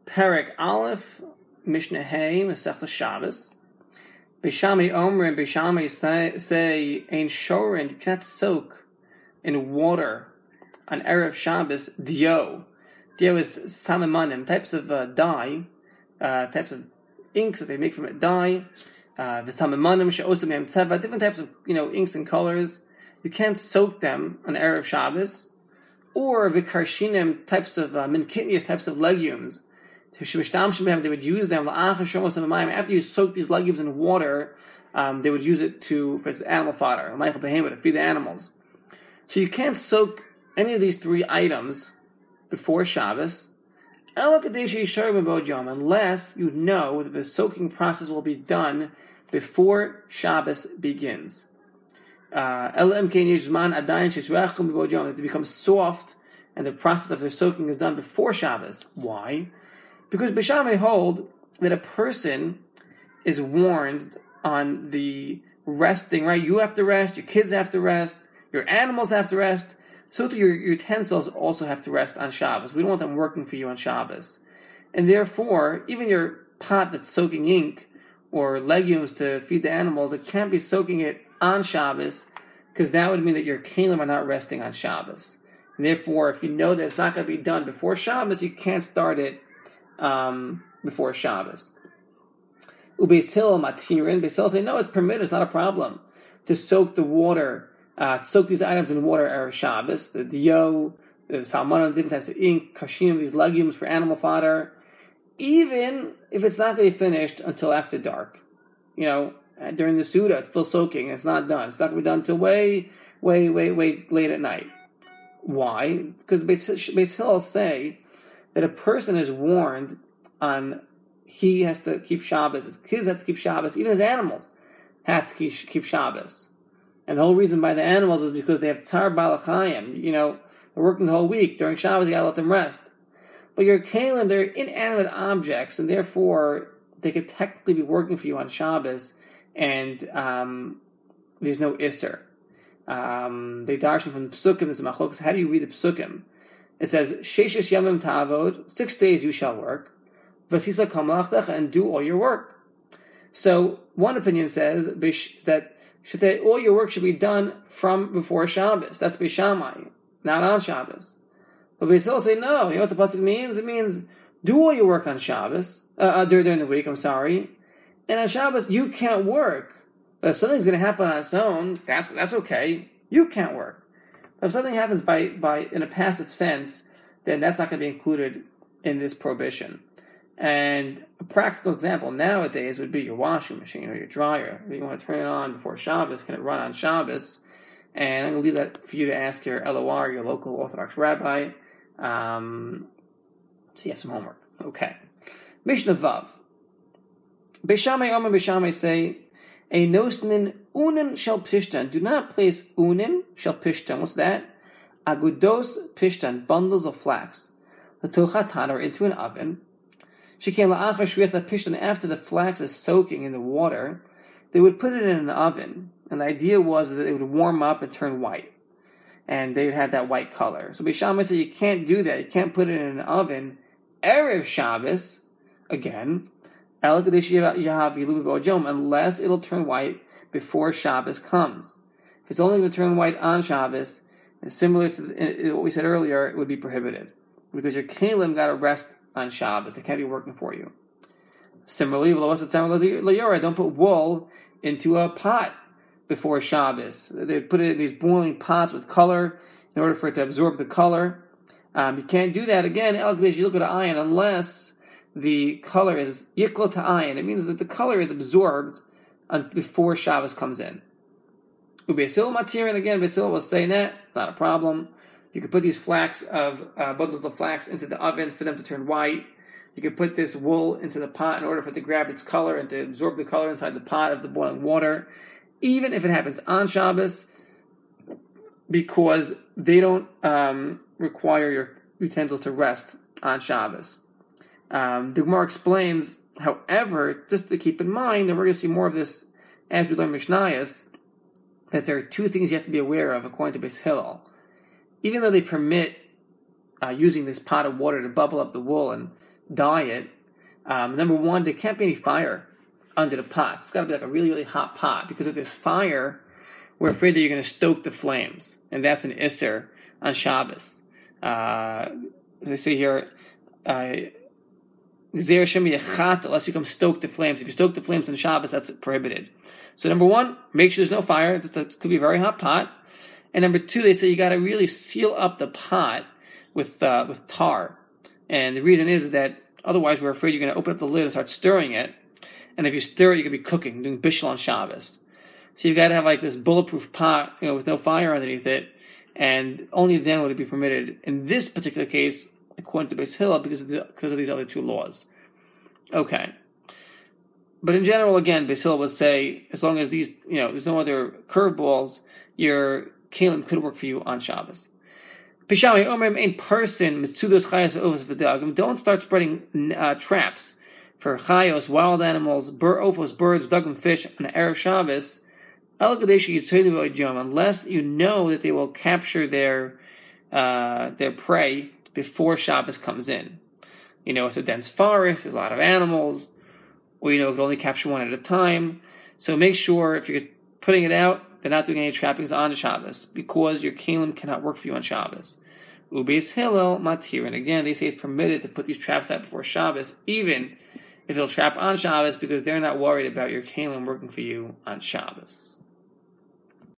Perek Aleph, Mishnah Hey, Masechta Shabbos. Beishamai Omer and Beishamai say Ein Shorin, you cannot soak in water on Erev Shabbos dio. Dio is samimanim, types of dye, types of inks that they make from it, dye. V'samimanim she'osam yam tzeva, different types of inks and colors. You can't soak them on Erev Shabbos. Or v'karshinim, types of minkitnius, types of legumes. They would use them after you soak these legumes in water. They would use it for animal fodder, to feed the animals. So you can't soak any of these three items before Shabbos, unless you know that the soaking process will be done before Shabbos begins. That they become soft, and the process of their soaking is done before Shabbos. Why? Because Beishamai hold that a person is warned on the resting, right? You have to rest, your kids have to rest, your animals have to rest, so do your utensils also have to rest on Shabbos. We don't want them working for you on Shabbos. And therefore, even your pot that's soaking ink or legumes to feed the animals, it can't be soaking it on Shabbos, because that would mean that your kelim are not resting on Shabbos. And therefore, if you know that it's not going to be done before Shabbos, you can't start it before Shabbos. Beis Hillel matirin. Beis Hillel say no, it's permitted. It's not a problem to soak the water, soak these items in water erev Shabbos. The dio, the salmon, different types of ink, kashim, these legumes for animal fodder, even if it's not going to be finished until after dark. During the Suda, it's still soaking. It's not done. It's not going to be done until way late at night. Why? Because Beis Hillel say that a person is warned on he has to keep Shabbos, his kids have to keep Shabbos, even his animals have to keep Shabbos. And the whole reason by the animals is because they have tzar balachayim. They're working the whole week. During Shabbos, you gotta let them rest. But your kalim, they're inanimate objects, and therefore they could technically be working for you on Shabbos, and there's no isser. They darshan from the psukim, this is machlokas. How do you read the psukim? It says, Sheshes Yamim Tavod, 6 days you shall work, Vasisa Kamlachtach, and do all your work. So, one opinion says that all your work should be done from before Shabbos. That's Beishamai, not on Shabbos. But Beis Hillel say, no, you know what the pasuk means? It means, do all your work on Shabbos, during the week, and on Shabbos, you can't work. But if something's going to happen on its own, that's okay. You can't work. If something happens by in a passive sense, then that's not going to be included in this prohibition. And a practical example nowadays would be your washing machine or your dryer. If you want to turn it on before Shabbos, can it run on Shabbos? And I'm going to leave that for you to ask your LOR, your local Orthodox rabbi. So you have some homework. Okay. Mishnah Vav. Beishamai Omer Beishamai say, a nosnin unin shel pishtan. Do not place unin shel pishtan. What's that? Agudos pishtan, bundles of flax. L'tochatan, or into an oven. Sheken la'achar shrias pishtan. After the flax is soaking in the water, they would put it in an oven, and the idea was that it would warm up and turn white, and they would have that white color. So Beishamai said you can't do that. You can't put it in an oven erev Shabbos. Again. Unless it'll turn white before Shabbos comes. If it's only going to turn white on Shabbos, similar to what we said earlier, it would be prohibited. Because your kelim got to rest on Shabbos. They can't be working for you. Similarly, don't put wool into a pot before Shabbos. They put it in these boiling pots with color in order for it to absorb the color. You can't do that again, unless the color is yikla ta'ayin. It means that the color is absorbed before Shabbos comes in. Beis Hillel matirin, again, Beis Hillel will say that, it's not a problem. You could put these bundles of flax into the oven for them to turn white. You could put this wool into the pot in order for it to grab its color and to absorb the color inside the pot of the boiling water. Even if it happens on Shabbos, because they don't require your utensils to rest on Shabbos. The Gemara explains, however, just to keep in mind, and we're going to see more of this as we learn Mishnayos, that there are two things you have to be aware of according to Beis Hillel. Even though they permit using this pot of water to bubble up the wool and diet, number one, there can't be any fire under the pot. It's got to be like a really, really hot pot, because if there's fire, we're afraid that you're going to stoke the flames, and that's an isser on Shabbos. They say here, unless you come stoke the flames. If you stoke the flames on Shabbos, that's prohibited. So number one, make sure there's no fire. It could be a very hot pot. And number two, they say you got to really seal up the pot with tar. And the reason is that otherwise we're afraid you're going to open up the lid and start stirring it. And if you stir it, you could be cooking, doing bishul on Shabbos. So you've got to have like this bulletproof pot, with no fire underneath it, and only then would it be permitted. In this particular case, according to Beis Hillel, because of these other two laws. Okay. But in general, again, Beis Hillel would say, as long as these, there's no other curveballs, your kelim could work for you on Shabbos. Pishami Omer in person, mitzudos chayos ovos v'dagim. Don't start spreading traps for chayos, wild animals, ovos, birds, dagim, fish on Erev Shabbos. Unless you know that they will capture their prey before Shabbos comes in. It's a dense forest, there's a lot of animals, or it can only capture one at a time. So make sure if you're putting it out, they're not doing any trappings on Shabbos, because your kelim cannot work for you on Shabbos. Ubeis Hillel matir, and again they say it's permitted to put these traps out before Shabbos, even if it'll trap on Shabbos, because they're not worried about your kelim working for you on Shabbos.